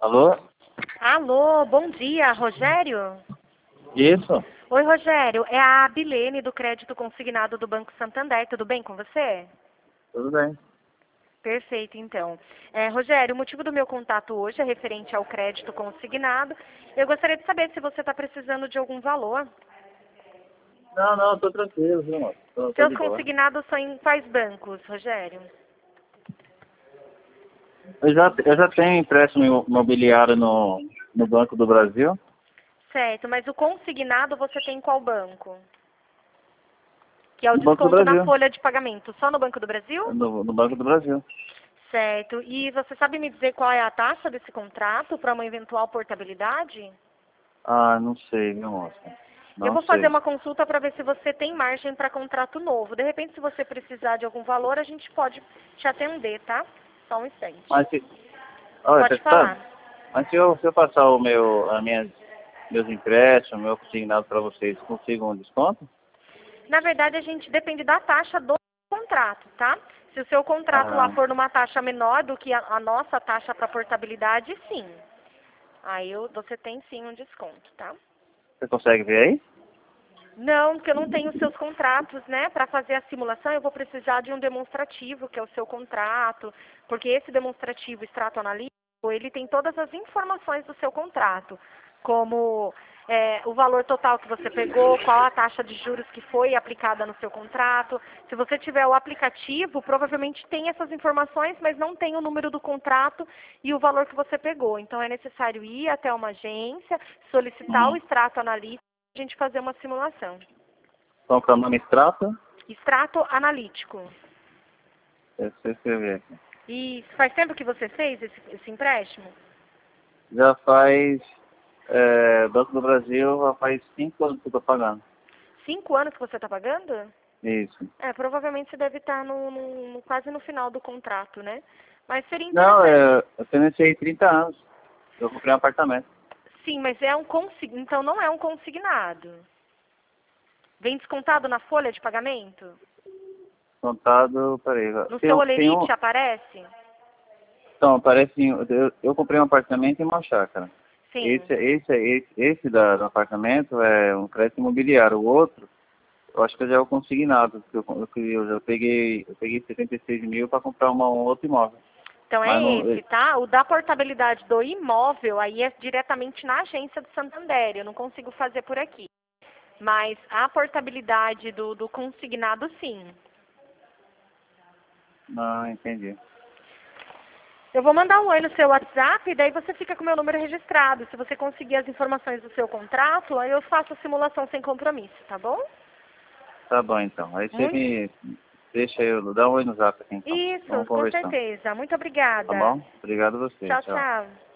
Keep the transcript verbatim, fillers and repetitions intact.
Alô? Alô, bom dia, Rogério? Isso? Oi, Rogério, é a Abilene do Crédito Consignado do Banco Santander, tudo bem com você? Tudo bem. Perfeito, então. É, Rogério, o motivo do meu contato hoje é referente ao crédito consignado. Eu gostaria de saber se você está precisando de algum valor. Não, não, tô tranquilo, viu, moço? Tô, tô Seus de boa. consignados são em quais bancos, Rogério? Eu já, eu já tenho empréstimo imobiliário no, no Banco do Brasil, Certo, mas o consignado você tem em qual banco? Que é o no Banco do desconto na Brasil. folha de pagamento, só no Banco do Brasil? No, no Banco do Brasil. Certo. E você sabe me dizer qual é a taxa desse contrato para uma eventual portabilidade? Ah, não sei, viu, moço? Eu Não vou fazer sei. uma consulta para ver se você tem margem para contrato novo. De repente, se você precisar de algum valor, a gente pode te atender, tá? Só um instante. Mas se, olha, Pode você sabe? falar. Mas se eu, se eu passar o meu, a minhas, meus empréstimos, meu consignado para vocês, consigo um desconto? Na verdade, a gente depende da taxa do contrato, tá? Se o seu contrato lá Ah, for numa taxa menor do que a, a nossa taxa para portabilidade, sim. Aí eu- você tem sim um desconto, tá? você consegue ver aí? Não, porque eu não tenho os seus contratos, né? Para fazer a simulação, eu vou precisar de um demonstrativo, que é o seu contrato, porque esse demonstrativo extrato analítico, ele tem todas as informações do seu contrato, como é, o valor total que você pegou, qual a taxa de juros que foi aplicada no seu contrato. Se você tiver o aplicativo, provavelmente tem essas informações, mas não tem o número do contrato e o valor que você pegou. Então é necessário ir até uma agência, solicitar o Hum. extrato analítico, a gente fazer uma simulação. Então, que é o nome extrato? Extrato analítico. Deixa eu escrever aqui. E faz tempo que você fez esse, esse empréstimo? Já faz, é, Banco do Brasil, já faz cinco anos que eu tô pagando. Cinco anos que você está pagando? Isso. É, provavelmente você deve estar no, no- no- quase no final do contrato, né? Mas seria Não, interessante. é, eu financiei trinta anos. Eu comprei um apartamento. Sim, mas é um consi- então não é um consignado. Vem descontado na folha de pagamento? Contado, peraí. No Tem, seu um- tem um. olerite aparece? Então, parece. Eu, eu comprei um apartamento em uma chácara. Sim. Esse, esse, esse, esse da, do apartamento é um crédito imobiliário. O outro, eu acho que já é o consignado. Que eu, eu, eu já peguei, eu peguei setenta e seis mil para comprar uma, um outro imóvel. Então Mas é não. esse, tá? O da portabilidade do imóvel aí é diretamente na agência do Santander. Eu não consigo fazer por aqui. Mas a portabilidade do, do consignado, sim. Não, entendi. Eu vou mandar um oi no seu WhatsApp e daí você fica com o meu número registrado. Se você conseguir as informações do seu contrato, aí eu faço a simulação sem compromisso, tá bom? Tá bom, então. Aí você Muito... me deixa eu dar um oi no zap aqui, então. Isso, Vamos com conversando. certeza. Muito Tá obrigada. bom? Obrigado a você. Tchau, Tchau. tchau.